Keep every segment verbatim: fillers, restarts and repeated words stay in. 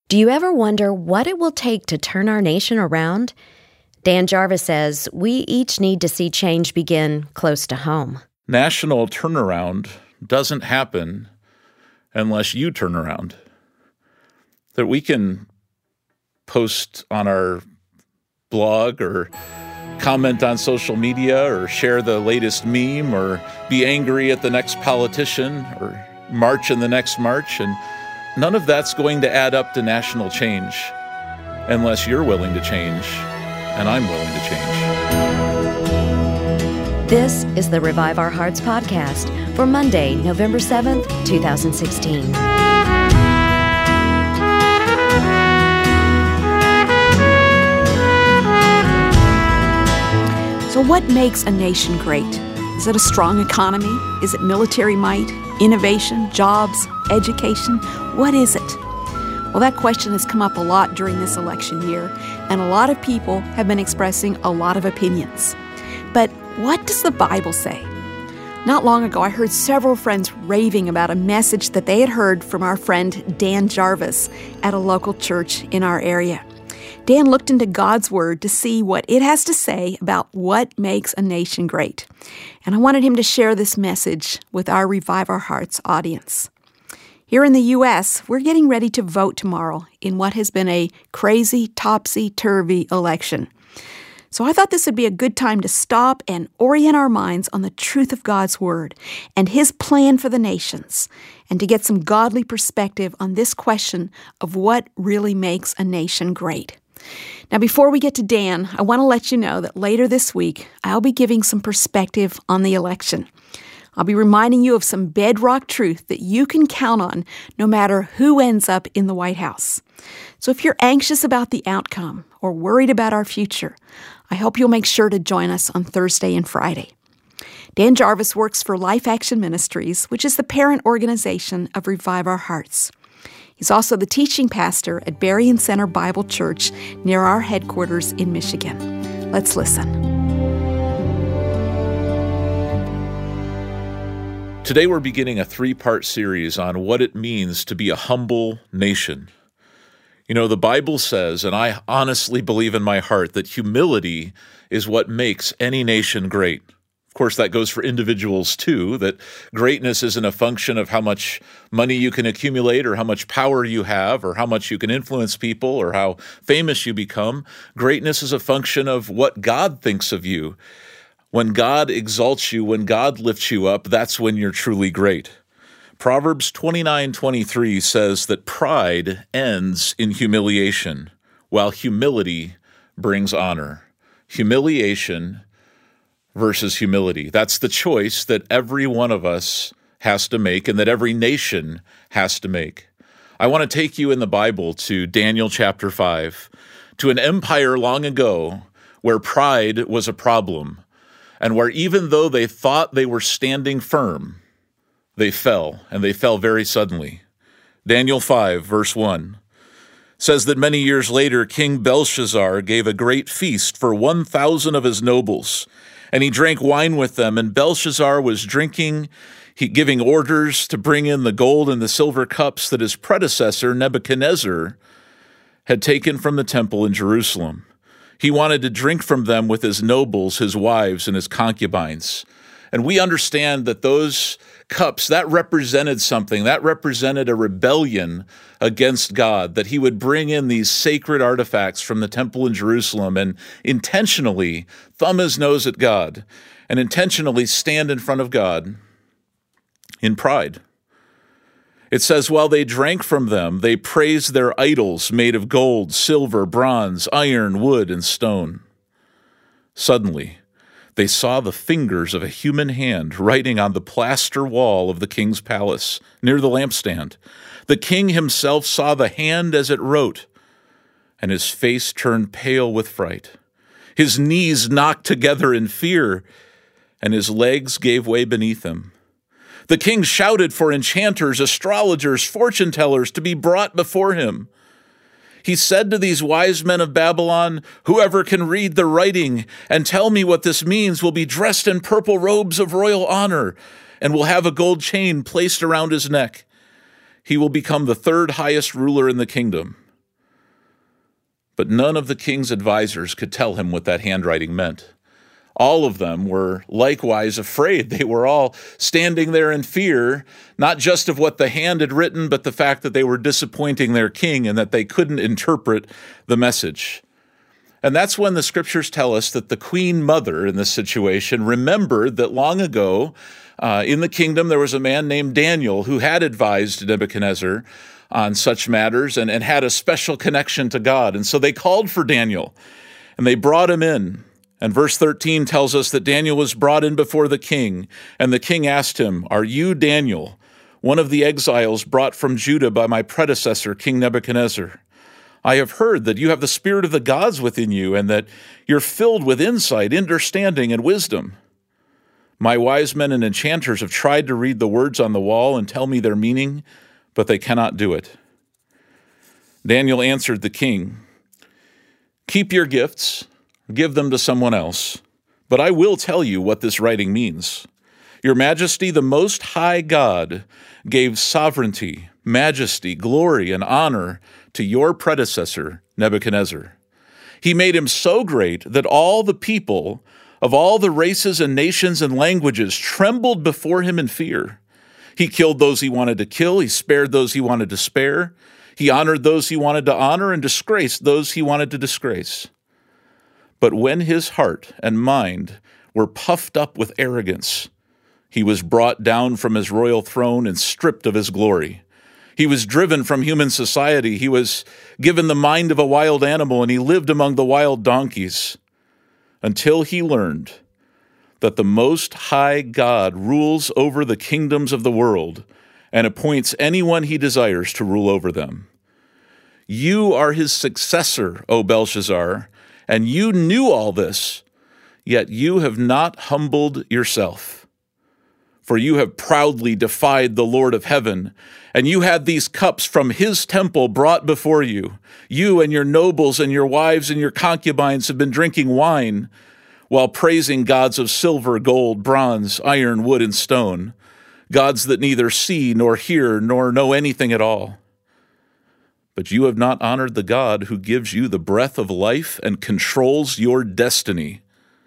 Do you ever wonder what it will take to turn our nation around? Dan Jarvis says we each need to see change begin close to home. National turnaround doesn't happen unless you turn around. That we can post on our blog or comment on social media or share the latest meme or be angry at the next politician or march in the next march, and none of that's going to add up to national change unless you're willing to change and I'm willing to change. This is the Revive Our Hearts podcast for Monday, November seventh, twenty sixteen. So what makes a nation great? Is it a strong economy? Is it military might, innovation, jobs, education? What is it? Well, that question has come up a lot during this election year, and a lot of people have been expressing a lot of opinions. But what does the Bible say? Not long ago, I heard several friends raving about a message that they had heard from our friend Dan Jarvis at a local church in our area. Dan looked into God's Word to see what it has to say about what makes a nation great. And I wanted him to share this message with our Revive Our Hearts audience. Here in the U S, we're getting ready to vote tomorrow in what has been a crazy, topsy-turvy election. So I thought this would be a good time to stop and orient our minds on the truth of God's Word and His plan for the nations, and to get some godly perspective on this question of what really makes a nation great. Now, before we get to Dan, I want to let you know that later this week, I'll be giving some perspective on the election. I'll be reminding you of some bedrock truth that you can count on no matter who ends up in the White House. So if you're anxious about the outcome or worried about our future, I hope you'll make sure to join us on Thursday and Friday. Dan Jarvis works for Life Action Ministries, which is the parent organization of Revive Our Hearts. He's also the teaching pastor at Berrien Center Bible Church near our headquarters in Michigan. Let's listen. Today we're beginning a three-part series on what it means to be a humble nation. You know, the Bible says, and I honestly believe in my heart, that humility is what makes any nation great. Of course, that goes for individuals too, that greatness isn't a function of how much money you can accumulate or how much power you have or how much you can influence people or how famous you become. Greatness is a function of what God thinks of you. When God exalts you, when God lifts you up, that's when you're truly great. Proverbs twenty-nine twenty-three says that pride ends in humiliation, while humility brings honor. Humiliation versus humility. That's the choice that every one of us has to make and that every nation has to make. I want to take you in the Bible to Daniel chapter five, to an empire long ago where pride was a problem and where even though they thought they were standing firm, they fell, and they fell very suddenly. Daniel five, verse one, says that many years later, King Belshazzar gave a great feast for one thousand of his nobles, and he drank wine with them, and Belshazzar was drinking, he giving orders to bring in the gold and the silver cups that his predecessor, Nebuchadnezzar, had taken from the temple in Jerusalem. He wanted to drink from them with his nobles, his wives, and his concubines. And we understand that those cups, that represented something. That represented a rebellion against God, that he would bring in these sacred artifacts from the temple in Jerusalem and intentionally thumb his nose at God and intentionally stand in front of God in pride. It says, while they drank from them, they praised their idols made of gold, silver, bronze, iron, wood, and stone. Suddenly, they saw the fingers of a human hand writing on the plaster wall of the king's palace near the lampstand. The king himself saw the hand as it wrote, and his face turned pale with fright. His knees knocked together in fear, and his legs gave way beneath him. The king shouted for enchanters, astrologers, fortune tellers to be brought before him. He said to these wise men of Babylon, whoever can read the writing and tell me what this means will be dressed in purple robes of royal honor and will have a gold chain placed around his neck. He will become the third highest ruler in the kingdom. but none of the king's advisors could tell him what that handwriting meant. All of them were likewise afraid. They were all standing there in fear, not just of what the hand had written, but the fact that they were disappointing their king and that they couldn't interpret the message. And that's when the scriptures tell us that the queen mother in this situation remembered that long ago uh, in the kingdom there was a man named Daniel who had advised Nebuchadnezzar on such matters and, and had a special connection to God. And so they called for Daniel and they brought him in. And verse thirteen tells us that Daniel was brought in before the king, and the king asked him, "Are you Daniel, one of the exiles brought from Judah by my predecessor, King Nebuchadnezzar? I have heard that you have the spirit of the gods within you, and that you're filled with insight, understanding, and wisdom. My wise men and enchanters have tried to read the words on the wall and tell me their meaning, but they cannot do it." Daniel answered the king, "Keep your gifts, give them to someone else, but I will tell you what this writing means. Your Majesty, the Most High God, gave sovereignty, majesty, glory, and honor to your predecessor, Nebuchadnezzar. He made him so great that all the people of all the races and nations and languages trembled before him in fear. He killed those he wanted to kill, he spared those he wanted to spare, he honored those he wanted to honor, and disgraced those he wanted to disgrace. But when his heart and mind were puffed up with arrogance, he was brought down from his royal throne and stripped of his glory. He was driven from human society. He was given the mind of a wild animal, and he lived among the wild donkeys until he learned that the Most High God rules over the kingdoms of the world and appoints anyone he desires to rule over them. You are his successor, O Belshazzar, and you knew all this, yet you have not humbled yourself. For you have proudly defied the Lord of heaven, and you had these cups from his temple brought before you. You and your nobles and your wives and your concubines have been drinking wine while praising gods of silver, gold, bronze, iron, wood, and stone, gods that neither see nor hear nor know anything at all. But you have not honored the God who gives you the breath of life and controls your destiny.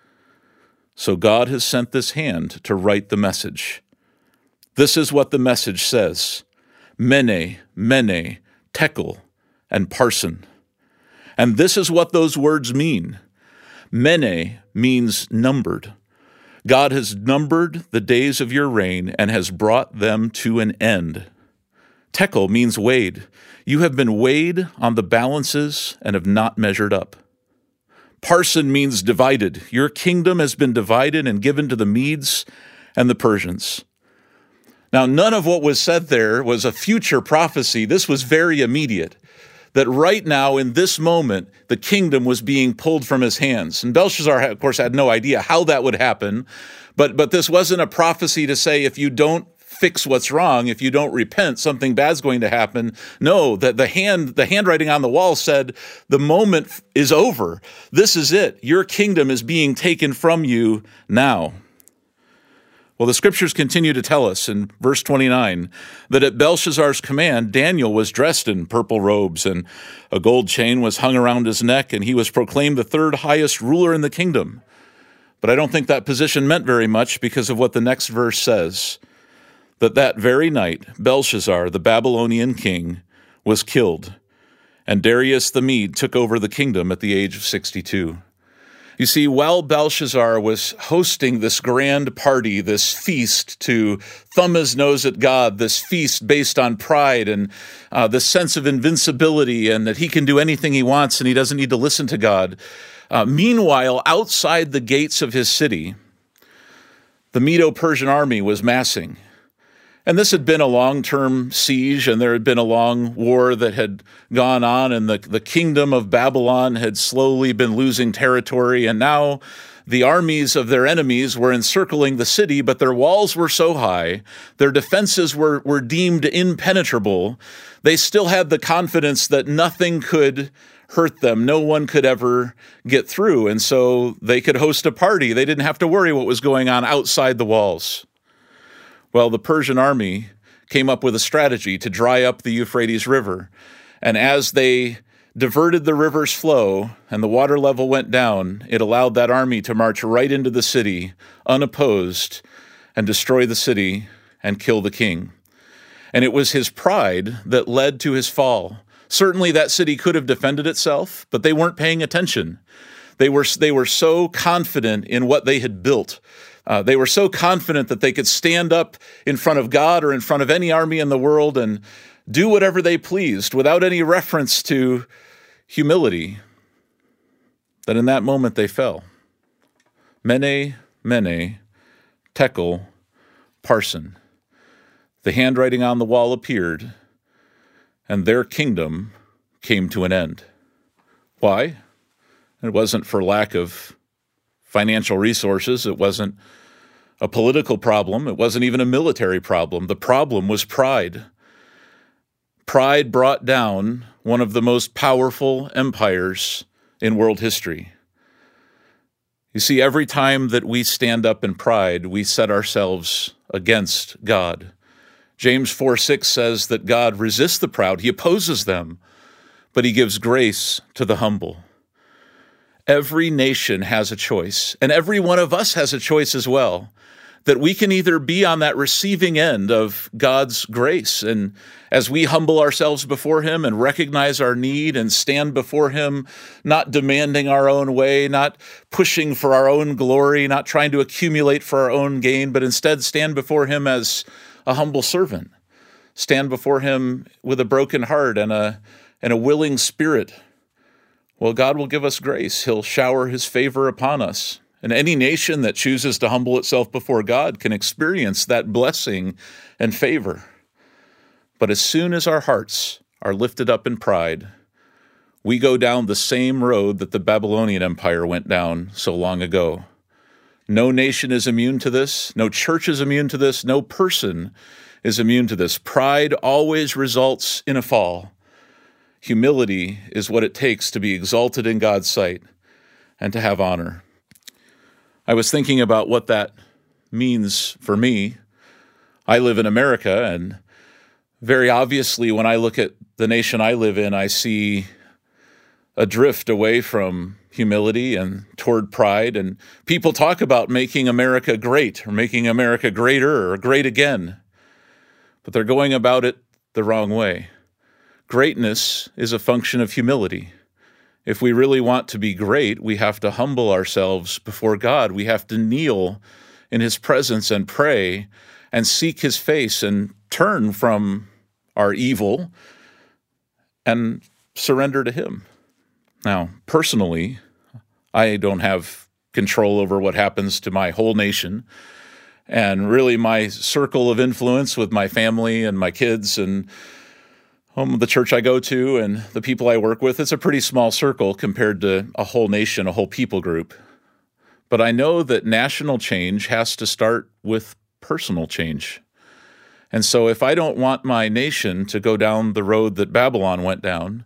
So God has sent this hand to write the message. This is what the message says: Mene, Mene, Tekel, and Parsin. And this is what those words mean. Mene means numbered. God has numbered the days of your reign and has brought them to an end. Tekel means weighed. You have been weighed on the balances and have not measured up. Parsin means divided. Your kingdom has been divided and given to the Medes and the Persians. Now, none of what was said there was a future prophecy. This was very immediate, that right now, in this moment, the kingdom was being pulled from his hands. And Belshazzar, of course, had no idea how that would happen, but, but this wasn't a prophecy to say, if you don't fix what's wrong, if you don't repent, something bad's going to happen. No, that the hand, the handwriting on the wall said, the moment is over. This is it. Your kingdom is being taken from you now. Well, the scriptures continue to tell us in verse twenty-nine that at Belshazzar's command, Daniel was dressed in purple robes, and a gold chain was hung around his neck, and he was proclaimed the third highest ruler in the kingdom. But I don't think that position meant very much because of what the next verse says, that that very night, Belshazzar, the Babylonian king, was killed, and Darius the Mede took over the kingdom at the age of sixty-two. You see, while Belshazzar was hosting this grand party, this feast to thumb his nose at God, this feast based on pride and uh, the sense of invincibility and that he can do anything he wants and he doesn't need to listen to God, uh, meanwhile, outside the gates of his city, the Medo-Persian army was massing. And this had been a long-term siege, and there had been a long war that had gone on, and the, the kingdom of Babylon had slowly been losing territory, and now the armies of their enemies were encircling the city, but their walls were so high, their defenses were, were deemed impenetrable. They still had the confidence that nothing could hurt them. No one could ever get through, and so they could host a party. They didn't have to worry what was going on outside the walls. Well, the Persian army came up with a strategy to dry up the Euphrates River. And as they diverted the river's flow and the water level went down, it allowed that army to march right into the city unopposed and destroy the city and kill the king. And it was his pride that led to his fall. Certainly that city could have defended itself, but they weren't paying attention. They were, they were so confident in what they had built. Uh, they were so confident that they could stand up in front of God or in front of any army in the world and do whatever they pleased without any reference to humility, that in that moment they fell. Mene, mene, tekel, parsin. The handwriting on the wall appeared, and their kingdom came to an end. Why? It wasn't for lack of financial resources. It wasn't a political problem. It wasn't even a military problem. The problem was pride. Pride brought down one of the most powerful empires in world history. You see, every time that we stand up in pride, we set ourselves against God. James four six says that God resists the proud. He opposes them, but he gives grace to the humble. Every nation has a choice, and every one of us has a choice as well, that we can either be on that receiving end of God's grace, and as we humble ourselves before him and recognize our need and stand before him, not demanding our own way, not pushing for our own glory, not trying to accumulate for our own gain, but instead stand before him as a humble servant, stand before him with a broken heart and a, and a willing spirit. Well, God will give us grace. He'll shower his favor upon us. And any nation that chooses to humble itself before God can experience that blessing and favor. But as soon as our hearts are lifted up in pride, we go down the same road that the Babylonian Empire went down so long ago. No nation is immune to this. No church is immune to this. No person is immune to this. Pride always results in a fall. Humility is what it takes to be exalted in God's sight and to have honor. I was thinking about what that means for me. I live in America, and very obviously when I look at the nation I live in, I see a drift away from humility and toward pride. And people talk about making America great or making America greater or great again, but they're going about it the wrong way. Greatness is a function of humility. If we really want to be great, we have to humble ourselves before God. We have to kneel in his presence and pray and seek his face and turn from our evil and surrender to him. Now, personally, I don't have control over what happens to my whole nation. And really my circle of influence with my family and my kids and Um, the church I go to and the people I work with, it's a pretty small circle compared to a whole nation, a whole people group. But I know that national change has to start with personal change. And so if I don't want my nation to go down the road that Babylon went down,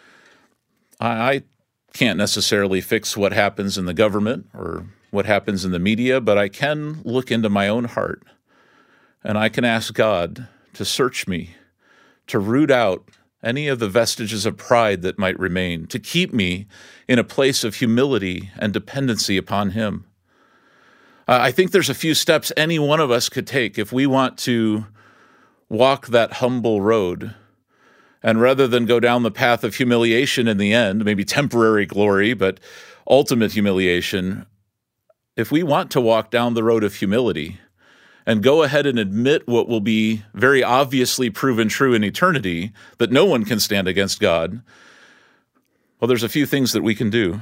I, I can't necessarily fix what happens in the government or what happens in the media, but I can look into my own heart and I can ask God to search me, to root out any of the vestiges of pride that might remain, to keep me in a place of humility and dependency upon him. Uh, I think there's a few steps any one of us could take if we want to walk that humble road. And rather than go down the path of humiliation in the end, maybe temporary glory, but ultimate humiliation, if we want to walk down the road of humility, and go ahead and admit what will be very obviously proven true in eternity, that no one can stand against God, well, there's a few things that we can do.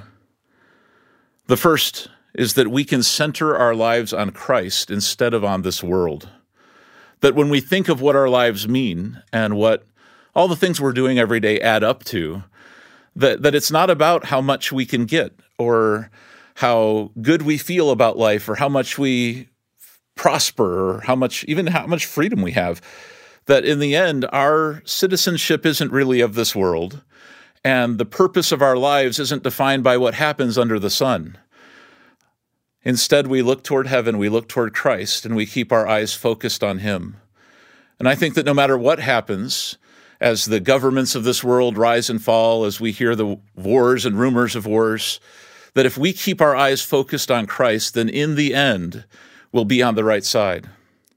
The first is that we can center our lives on Christ instead of on this world. That when we think of what our lives mean and what all the things we're doing every day add up to, that, that it's not about how much we can get or how good we feel about life or how much we prosper or how much, even how much freedom we have, that in the end, our citizenship isn't really of this world, and the purpose of our lives isn't defined by what happens under the sun. Instead, we look toward heaven, we look toward Christ, and we keep our eyes focused on him. And I think that no matter what happens, as the governments of this world rise and fall, as we hear the wars and rumors of wars, that if we keep our eyes focused on Christ, then in the end, we'll be on the right side.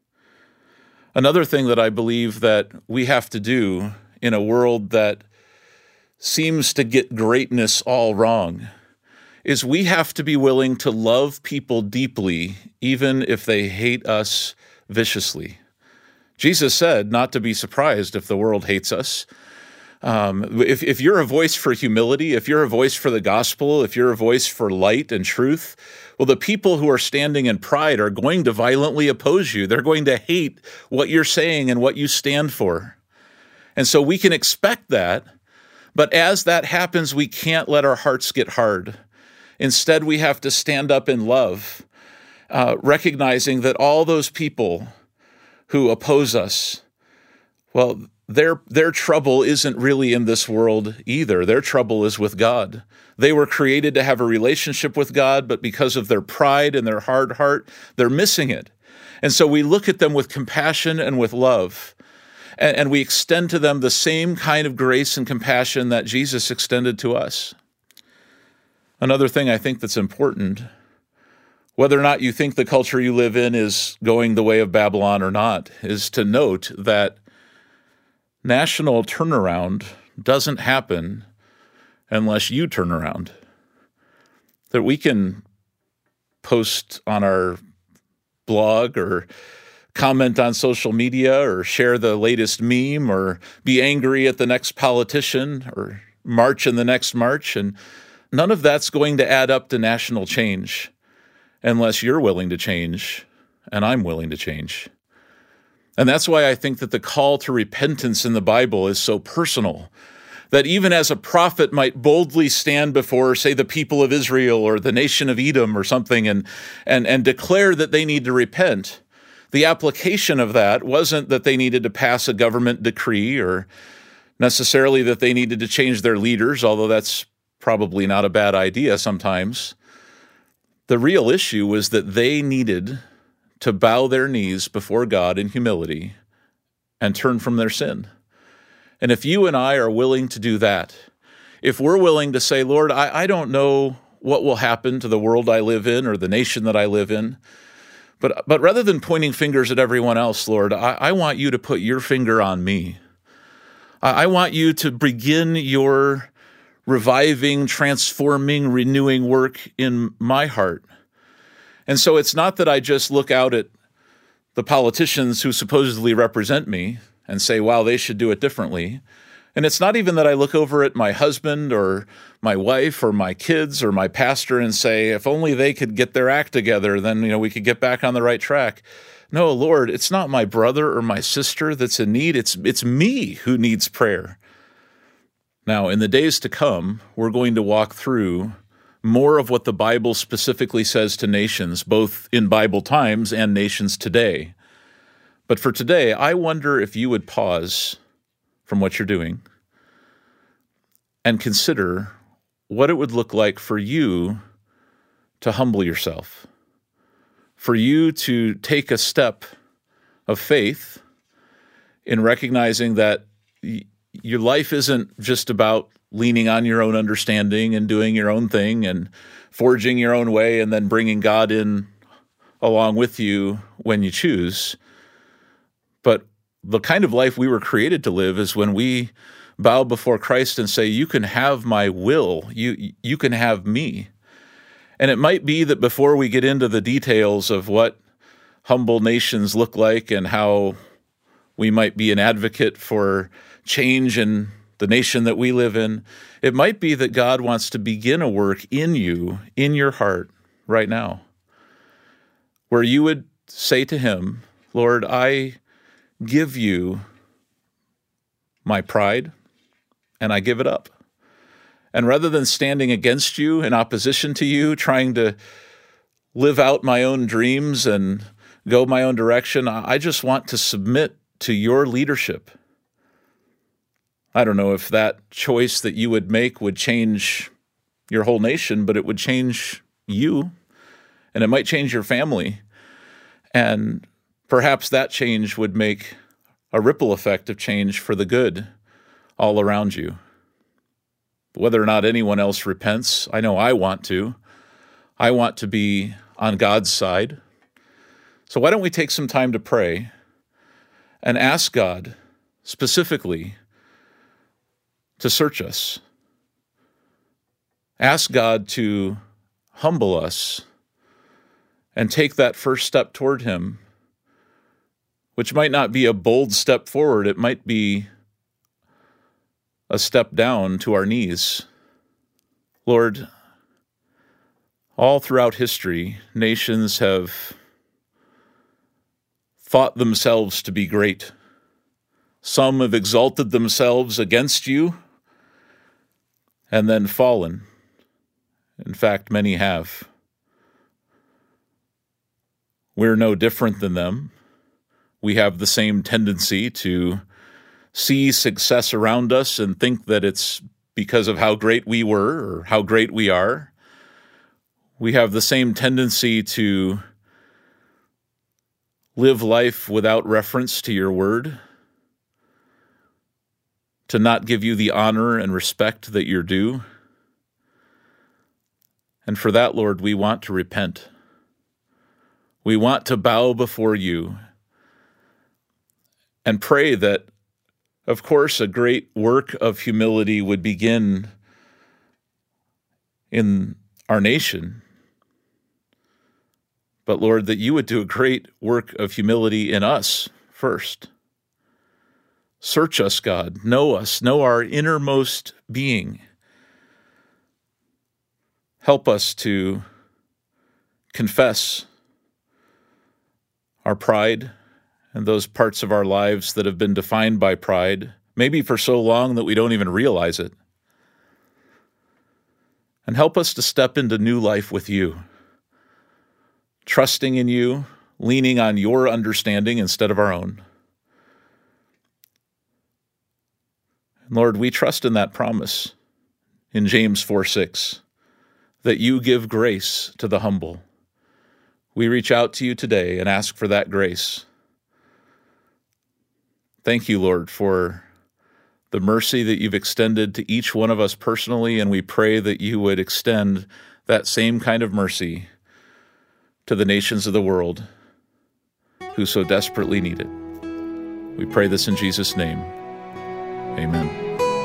Another thing that I believe that we have to do in a world that seems to get greatness all wrong is we have to be willing to love people deeply, even if they hate us viciously. Jesus said not to be surprised if the world hates us. Um, if, if you're a voice for humility, if you're a voice for the gospel, if you're a voice for light and truth, well, the people who are standing in pride are going to violently oppose you. They're going to hate what you're saying and what you stand for. And so we can expect that, but as that happens, we can't let our hearts get hard. Instead, we have to stand up in love, uh, recognizing that all those people who oppose us, well, their their trouble isn't really in this world either. Their trouble is with God. They were created to have a relationship with God, but because of their pride and their hard heart, they're missing it. And so we look at them with compassion and with love, and, and we extend to them the same kind of grace and compassion that Jesus extended to us. Another thing I think that's important, whether or not you think the culture you live in is going the way of Babylon or not, is to note that national turnaround doesn't happen unless you turn around. That we can post on our blog or comment on social media or share the latest meme or be angry at the next politician or march in the next march, and none of that's going to add up to national change unless you're willing to change and I'm willing to change. And that's why I think that the call to repentance in the Bible is so personal, that even as a prophet might boldly stand before, say, the people of Israel or the nation of Edom or something and, and, and declare that they need to repent, the application of that wasn't that they needed to pass a government decree or necessarily that they needed to change their leaders, although that's probably not a bad idea sometimes. The real issue was that they needed to bow their knees before God in humility and turn from their sin. And if you and I are willing to do that, if we're willing to say, Lord, I, I don't know what will happen to the world I live in or the nation that I live in, but, but rather than pointing fingers at everyone else, Lord, I, I want you to put your finger on me. I, I want you to begin your reviving, transforming, renewing work in my heart. And so it's not that I just look out at the politicians who supposedly represent me and say, wow, they should do it differently. And it's not even that I look over at my husband or my wife or my kids or my pastor and say, if only they could get their act together, then, you know, we could get back on the right track. No, Lord, it's not my brother or my sister that's in need. It's, it's me who needs prayer. Now, in the days to come, we're going to walk through more of what the Bible specifically says to nations, both in Bible times and nations today. But for today, I wonder if you would pause from what you're doing and consider what it would look like for you to humble yourself, for you to take a step of faith in recognizing that y- your life isn't just about leaning on your own understanding and doing your own thing and forging your own way and then bringing God in along with you when you choose. But the kind of life we were created to live is when we bow before Christ and say, you can have my will, you you can have me. And it might be that before we get into the details of what humble nations look like and how we might be an advocate for change in the nation that we live in, it might be that God wants to begin a work in you, in your heart, right now, where you would say to him, Lord, I give you my pride, and I give it up. And rather than standing against you, in opposition to you, trying to live out my own dreams and go my own direction, I just want to submit to your leadership. I don't know if that choice that you would make would change your whole nation, but it would change you, and it might change your family. And perhaps that change would make a ripple effect of change for the good all around you. Whether or not anyone else repents, I know I want to. I want to be on God's side. So why don't we take some time to pray and ask God specifically to search us. Ask God to humble us and take that first step toward Him, which might not be a bold step forward. It might be a step down to our knees. Lord, all throughout history, nations have thought themselves to be great. Some have exalted themselves against you and then fallen. In fact, many have. We're no different than them. We have the same tendency to see success around us and think that it's because of how great we were or how great we are. We have the same tendency to live life without reference to your word, to not give you the honor and respect that you're due. And for that, Lord, we want to repent. We want to bow before you and pray that, of course, a great work of humility would begin in our nation. But Lord, that you would do a great work of humility in us first. Search us, God. Know us. Know our innermost being. Help us to confess our pride and those parts of our lives that have been defined by pride, maybe for so long that we don't even realize it. And help us to step into new life with you, trusting in you, leaning on your understanding instead of our own. And Lord, we trust in that promise in James four six, that you give grace to the humble. We reach out to you today and ask for that grace. Thank you, Lord, for the mercy that you've extended to each one of us personally, and we pray that you would extend that same kind of mercy to the nations of the world who so desperately need it. We pray this in Jesus' name. Amen.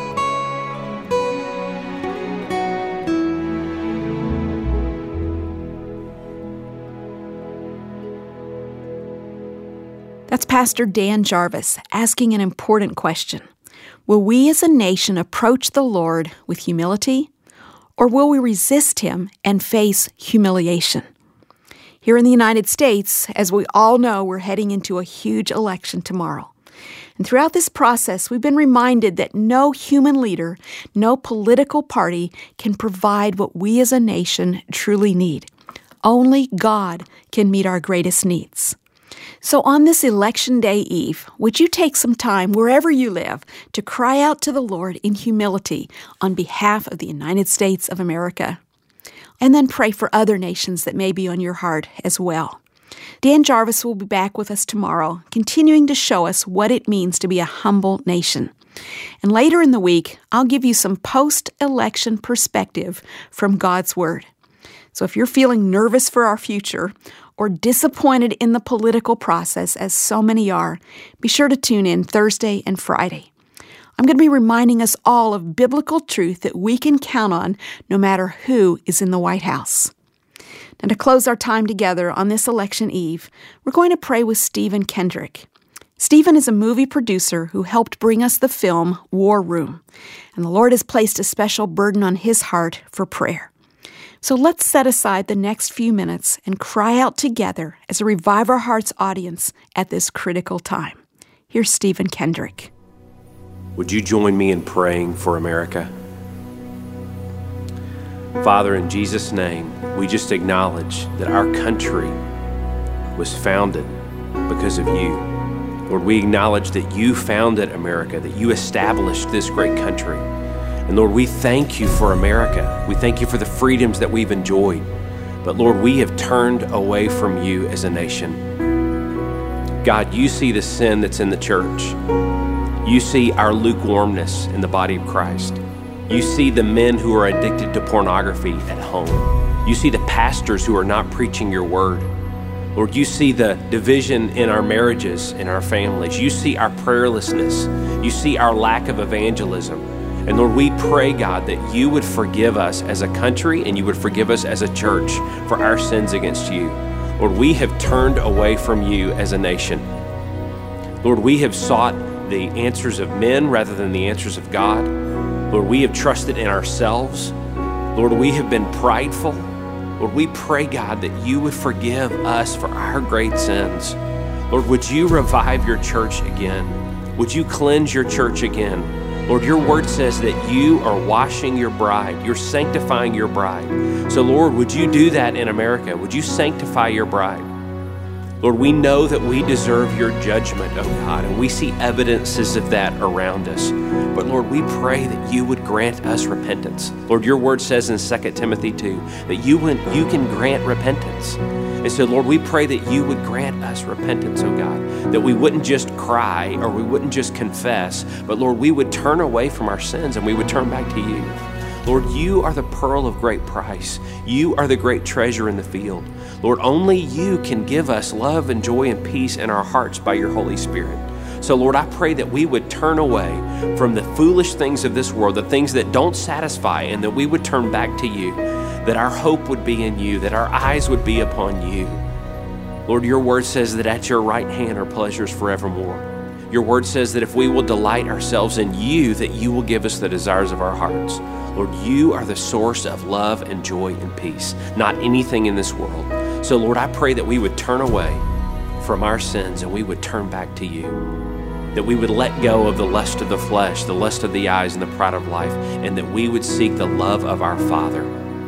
That's Pastor Dan Jarvis asking an important question. Will we as a nation approach the Lord with humility, or will we resist Him and face humiliation? Here in the United States, as we all know, we're heading into a huge election tomorrow. And throughout this process, we've been reminded that no human leader, no political party can provide what we as a nation truly need. Only God can meet our greatest needs. So on this Election Day Eve, would you take some time wherever you live to cry out to the Lord in humility on behalf of the United States of America? And then pray for other nations that may be on your heart as well. Dan Jarvis will be back with us tomorrow, continuing to show us what it means to be a humble nation. And later in the week, I'll give you some post-election perspective from God's Word. So if you're feeling nervous for our future or disappointed in the political process, as so many are, be sure to tune in Thursday and Friday. I'm going to be reminding us all of biblical truth that we can count on no matter who is in the White House. And to close our time together on this election eve, we're going to pray with Stephen Kendrick. Stephen is a movie producer who helped bring us the film War Room, and the Lord has placed a special burden on his heart for prayer. So let's set aside the next few minutes and cry out together as a Revive Our Hearts audience at this critical time. Here's Stephen Kendrick. Would you join me in praying for America? Father, in Jesus' name, we just acknowledge that our country was founded because of you. Lord, we acknowledge that you founded America, that you established this great country. And Lord, we thank you for America. We thank you for the freedoms that we've enjoyed. But Lord, we have turned away from you as a nation. God, you see the sin that's in the church. You see our lukewarmness in the body of Christ. You see the men who are addicted to pornography at home. You see the pastors who are not preaching your word. Lord, you see the division in our marriages, in our families. You see our prayerlessness. You see our lack of evangelism. And Lord, we pray, God, that you would forgive us as a country and you would forgive us as a church for our sins against you. Lord, we have turned away from you as a nation. Lord, we have sought the answers of men rather than the answers of God. Lord, we have trusted in ourselves. Lord, we have been prideful. Lord, we pray, God, that you would forgive us for our great sins. Lord, would you revive your church again? Would you cleanse your church again? Lord, your word says that you are washing your bride. You're sanctifying your bride. So, Lord, would you do that in America? Would you sanctify your bride? Lord, we know that we deserve your judgment, oh God, and we see evidences of that around us. But Lord, we pray that you would grant us repentance. Lord, your word says in Second Timothy two that you, you can grant repentance. And so, Lord, we pray that you would grant us repentance, oh God, that we wouldn't just cry or we wouldn't just confess, but Lord, we would turn away from our sins and we would turn back to you. Lord, you are the pearl of great price. You are the great treasure in the field. Lord, only you can give us love and joy and peace in our hearts by your Holy Spirit. So, Lord, I pray that we would turn away from the foolish things of this world, the things that don't satisfy, and that we would turn back to you, that our hope would be in you, that our eyes would be upon you. Lord, your word says that at your right hand are pleasures forevermore. Your word says that if we will delight ourselves in you, that you will give us the desires of our hearts. Lord, you are the source of love and joy and peace, not anything in this world. So, Lord, I pray that we would turn away from our sins and we would turn back to you, that we would let go of the lust of the flesh, the lust of the eyes, and the pride of life, and that we would seek the love of our Father.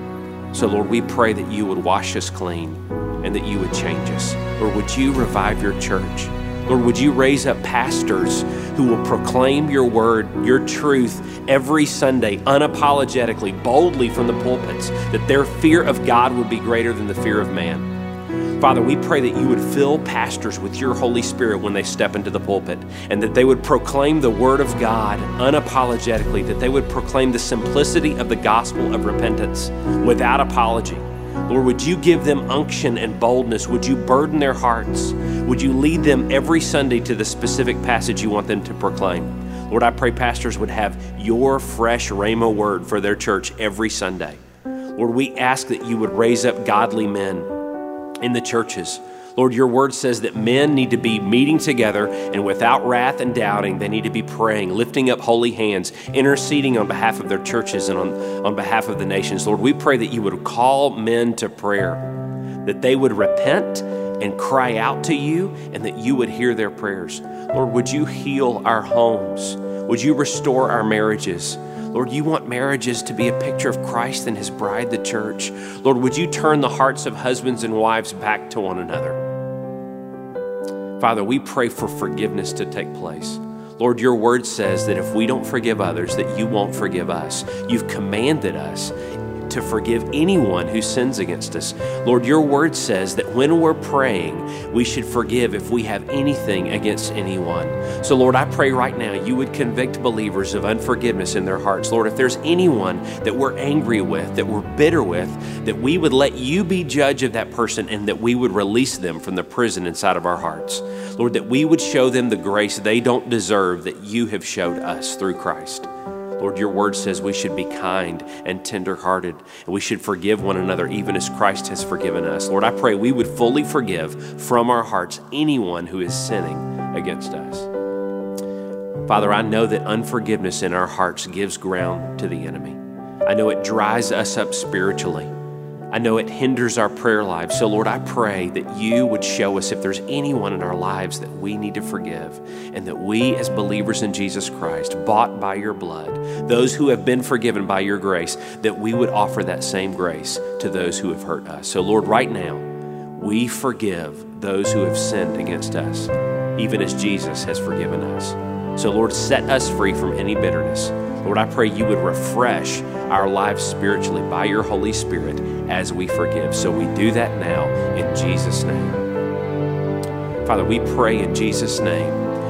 So, Lord, we pray that you would wash us clean and that you would change us. Lord, would you revive your church? Lord, would you raise up pastors who will proclaim your word, your truth every Sunday, unapologetically, boldly from the pulpits, that their fear of God would be greater than the fear of man. Father, we pray that you would fill pastors with your Holy Spirit when they step into the pulpit, and that they would proclaim the word of God unapologetically, that they would proclaim the simplicity of the gospel of repentance without apology. Lord, would you give them unction and boldness? Would you burden their hearts? Would you lead them every Sunday to the specific passage you want them to proclaim? Lord, I pray pastors would have your fresh rhema word for their church every Sunday. Lord, we ask that you would raise up godly men in the churches. Lord, your word says that men need to be meeting together, and without wrath and doubting, they need to be praying, lifting up holy hands, interceding on behalf of their churches and on, on behalf of the nations. Lord, we pray that you would call men to prayer, that they would repent and cry out to you, and that you would hear their prayers. Lord, would you heal our homes? Would you restore our marriages? Lord, you want marriages to be a picture of Christ and his bride, the church. Lord, would you turn the hearts of husbands and wives back to one another? Father, we pray for forgiveness to take place. Lord, your word says that if we don't forgive others, that you won't forgive us. You've commanded us to forgive anyone who sins against us. Lord, your word says that when we're praying, we should forgive if we have anything against anyone. So, Lord, I pray right now you would convict believers of unforgiveness in their hearts. Lord, if there's anyone that we're angry with, that we're bitter with, that we would let you be judge of that person and that we would release them from the prison inside of our hearts. Lord, that we would show them the grace they don't deserve that you have showed us through Christ. Lord, your word says we should be kind and tenderhearted, and we should forgive one another even as Christ has forgiven us. Lord, I pray we would fully forgive from our hearts anyone who is sinning against us. Father, I know that unforgiveness in our hearts gives ground to the enemy. I know it dries us up spiritually. I know it hinders our prayer lives. So, Lord, I pray that you would show us if there's anyone in our lives that we need to forgive, and that we as believers in Jesus Christ, bought by your blood, those who have been forgiven by your grace, that we would offer that same grace to those who have hurt us. So, Lord, right now, we forgive those who have sinned against us, even as Jesus has forgiven us. So, Lord, set us free from any bitterness. Lord, I pray you would refresh our lives spiritually by your Holy Spirit as we forgive. So we do that now in Jesus' name. Father, we pray in Jesus' name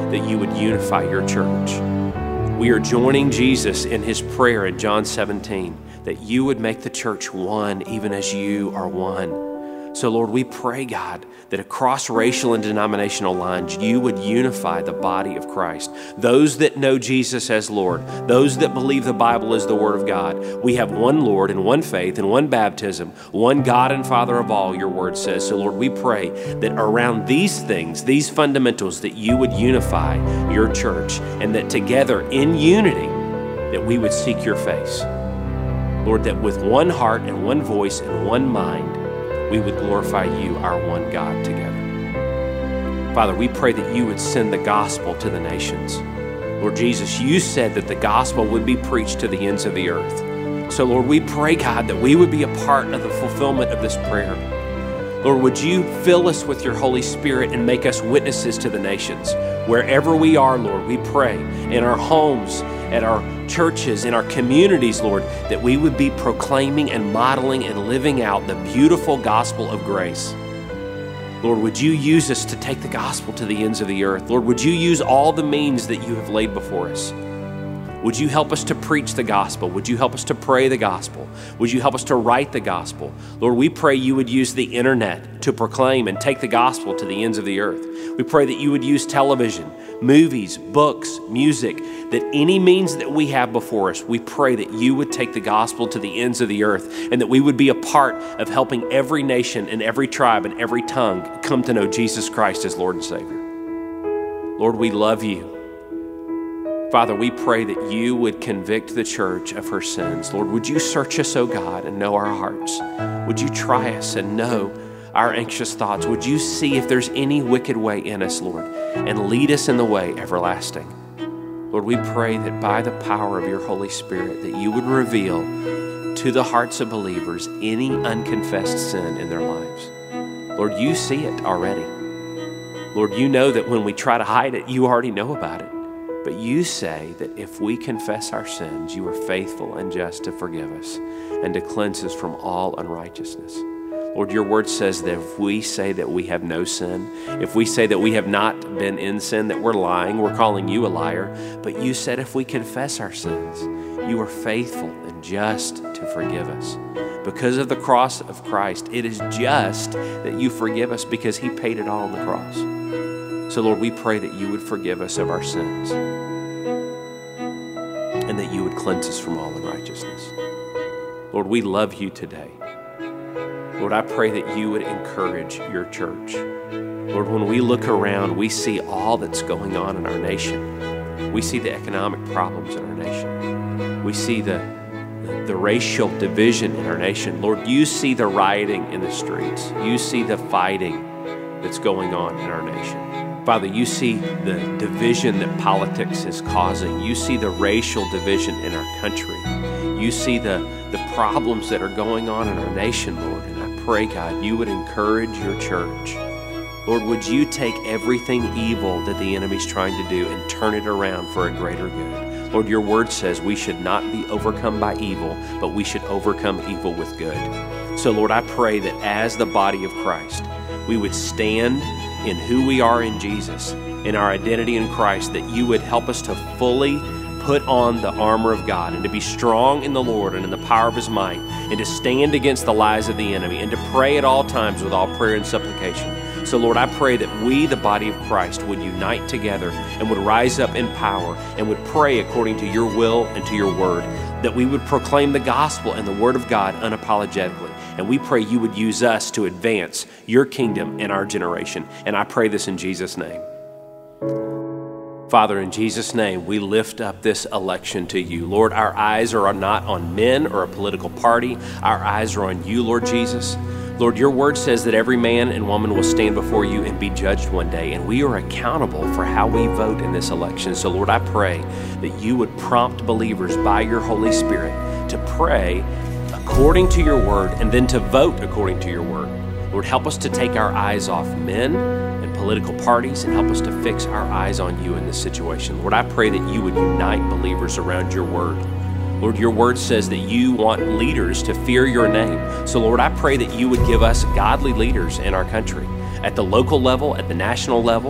that you would unify your church. We are joining Jesus in his prayer in John seventeen, that you would make the church one even as you are one. So Lord, we pray, God, that across racial and denominational lines, you would unify the body of Christ. Those that know Jesus as Lord, those that believe the Bible is the Word of God. We have one Lord and one faith and one baptism, one God and Father of all, your Word says. So Lord, we pray that around these things, these fundamentals, that you would unify your church, and that together in unity, that we would seek your face. Lord, that with one heart and one voice and one mind, we would glorify you, our one God, together. Father, we pray that you would send the gospel to the nations. Lord Jesus, you said that the gospel would be preached to the ends of the earth. So Lord, we pray, God, that we would be a part of the fulfillment of this prayer. Lord, would you fill us with your Holy Spirit and make us witnesses to the nations? Wherever we are, Lord, we pray, in our homes, at our churches, in our communities, Lord, that we would be proclaiming and modeling and living out the beautiful gospel of grace. Lord, would you use us to take the gospel to the ends of the earth? Lord, would you use all the means that you have laid before us? Would you help us to preach the gospel? Would you help us to pray the gospel? Would you help us to write the gospel? Lord, we pray you would use the internet to proclaim and take the gospel to the ends of the earth. We pray that you would use television, movies, books, music, that any means that we have before us, we pray that you would take the gospel to the ends of the earth, and that we would be a part of helping every nation and every tribe and every tongue come to know Jesus Christ as Lord and Savior. Lord, we love you. Father, we pray that you would convict the church of her sins. Lord, would you search us, O God, and know our hearts? Would you try us and know our anxious thoughts? Would you see if there's any wicked way in us, Lord, and lead us in the way everlasting? Lord, we pray that by the power of your Holy Spirit, that you would reveal to the hearts of believers any unconfessed sin in their lives. Lord, you see it already. Lord, you know that when we try to hide it, you already know about it. But you say that if we confess our sins, you are faithful and just to forgive us and to cleanse us from all unrighteousness. Lord, your word says that if we say that we have no sin, if we say that we have not been in sin, that we're lying, we're calling you a liar. But you said if we confess our sins, you are faithful and just to forgive us. Because of the cross of Christ, it is just that you forgive us because he paid it all on the cross. So Lord, we pray that you would forgive us of our sins and that you would cleanse us from all unrighteousness. Lord, we love you today. Lord, I pray that you would encourage your church. Lord, when we look around, we see all that's going on in our nation. We see the economic problems in our nation. We see the, the racial division in our nation. Lord, you see the rioting in the streets. You see the fighting that's going on in our nation. Father, you see the division that politics is causing. You see the racial division in our country. You see the, the problems that are going on in our nation, Lord. And I pray, God, you would encourage your church. Lord, would you take everything evil that the enemy's trying to do and turn it around for a greater good? Lord, your word says we should not be overcome by evil, but we should overcome evil with good. So, Lord, I pray that as the body of Christ, we would stand in who we are in Jesus, in our identity in Christ, that you would help us to fully put on the armor of God and to be strong in the Lord and in the power of his might, and to stand against the lies of the enemy, and to pray at all times with all prayer and supplication. So Lord, I pray that we, the body of Christ, would unite together and would rise up in power and would pray according to your will and to your word, that we would proclaim the gospel and the word of God unapologetically. And we pray you would use us to advance your kingdom in our generation. And I pray this in Jesus' name. Father, in Jesus' name, we lift up this election to you. Lord, our eyes are not on men or a political party. Our eyes are on you, Lord Jesus. Lord, your word says that every man and woman will stand before you and be judged one day, and we are accountable for how we vote in this election. So, Lord, I pray that you would prompt believers by your Holy Spirit to pray according to your word and then to vote according to your word. Lord, help us to take our eyes off men and political parties and help us to fix our eyes on you in this situation. Lord, I pray that you would unite believers around your word. Lord, your word says that you want leaders to fear your name. So, Lord, I pray that you would give us godly leaders in our country, at the local level, at the national level,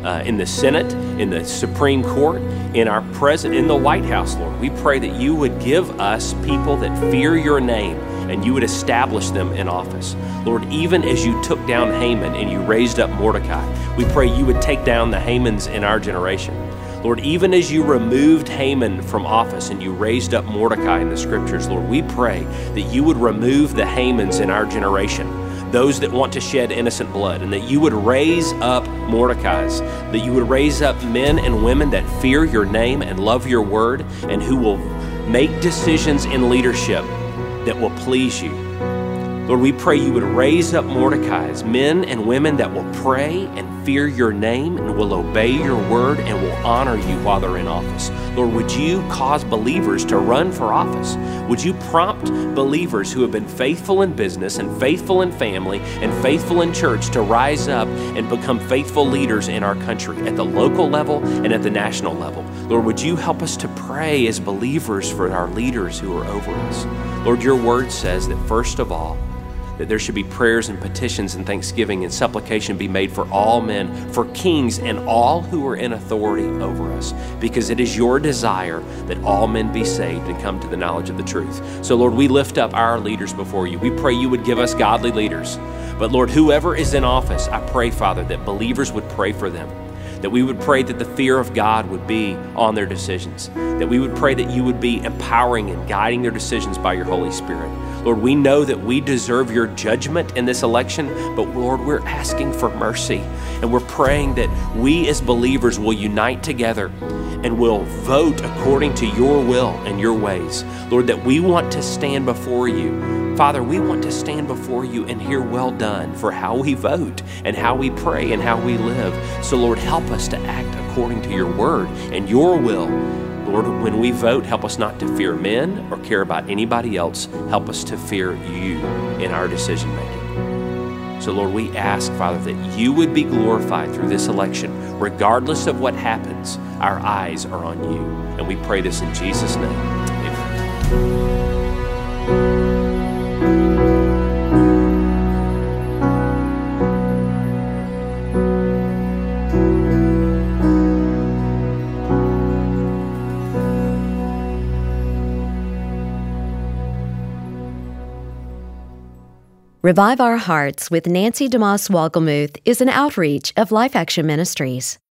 uh, in the Senate, in the Supreme Court, in our president, in the White House, Lord. We pray that you would give us people that fear your name and you would establish them in office. Lord, even as you took down Haman and you raised up Mordecai, we pray you would take down the Hamans in our generation. Lord, even as you removed Haman from office and you raised up Mordecai in the scriptures, Lord, we pray that you would remove the Hamans in our generation, those that want to shed innocent blood, and that you would raise up Mordecais, that you would raise up men and women that fear your name and love your word, and who will make decisions in leadership that will please you. Lord, we pray you would raise up Mordecais, men and women that will pray and fear your name and will obey your word and will honor you while they're in office. Lord, would you cause believers to run for office? Would you prompt believers who have been faithful in business and faithful in family and faithful in church to rise up and become faithful leaders in our country at the local level and at the national level? Lord, would you help us to pray as believers for our leaders who are over us? Lord, your word says that first of all, that there should be prayers and petitions and thanksgiving and supplication be made for all men, for kings and all who are in authority over us, because it is your desire that all men be saved and come to the knowledge of the truth. So Lord, we lift up our leaders before you. We pray you would give us godly leaders. But Lord, whoever is in office, I pray, Father, that believers would pray for them, that we would pray that the fear of God would be on their decisions, that we would pray that you would be empowering and guiding their decisions by your Holy Spirit. Lord, we know that we deserve your judgment in this election, but Lord, we're asking for mercy, and we're praying that we as believers will unite together and will vote according to your will and your ways. Lord, that we want to stand before you. Father, we want to stand before you and hear well done for how we vote and how we pray and how we live. So Lord, help us to act according to your word and your will. Lord, when we vote, help us not to fear men or care about anybody else. Help us to fear you in our decision making. So Lord, we ask, Father, that you would be glorified through this election. Regardless of what happens, our eyes are on you. And we pray this in Jesus' name. Amen. Revive Our Hearts with Nancy DeMoss Wolgemuth is an outreach of Life Action Ministries.